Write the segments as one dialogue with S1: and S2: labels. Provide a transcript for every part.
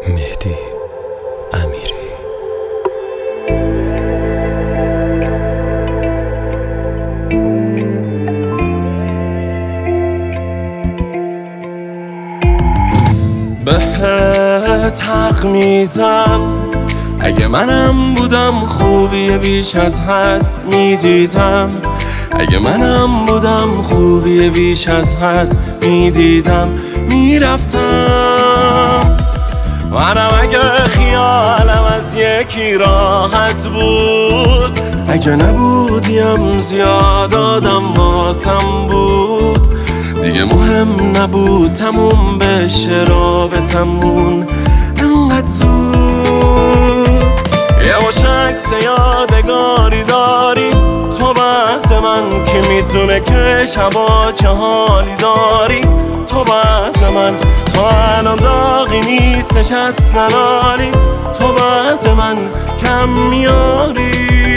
S1: مهدی امیری. بهت حق میدم، اگه منم بودم خوبی بیش از حد میدیدم. اگه منم بودم خوبی بیش از حد میدیدم، میرفتم. منم اگه خیالم از یکی راحت بود، اگه نبودیم زیاد آدم واسم بود، دیگه مهم نبود تموم بشه رابطمون انقدر زود. یه عکس یادگاری داری تو بعد من، که میدونه که شبا چه حالی داری تو بعد من. تو الان داغی نیستش اصلا حالیت، تو بعد من کم میاری.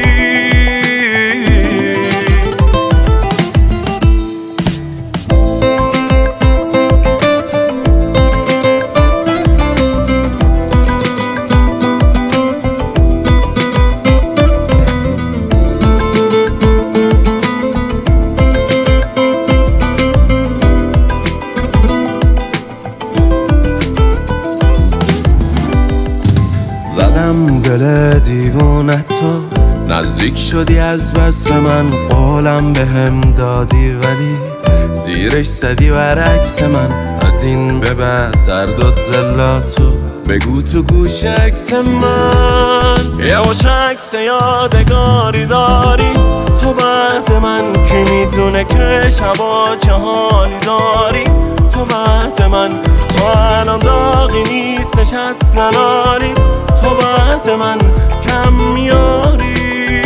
S1: زدم دل دیوونه تو، نزدیک شدی از بس به من، قولم بهم دادی ولی زیرش زدی برعکس من. از این به بعد درد و دلاتو بگو تو گوش عکس من. یه عکس یادگاری داری تو بعد من، که میدونه که شبا چه حالی داری تو بعد من. تو الان داغی نیستش اصلا حالیت، تو بعد من کم میاری.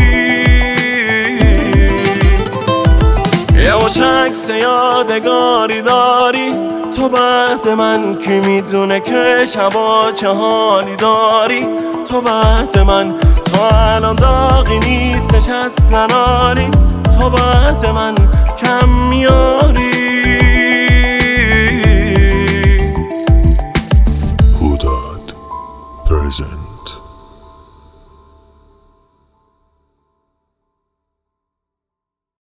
S1: یه عکس یادگاری داری تو بعد من، که میدونه که شبا چه حالی داری تو بعد من. تو الان داغی نیستش اصلا حالیت، تو بعد من کم میاری.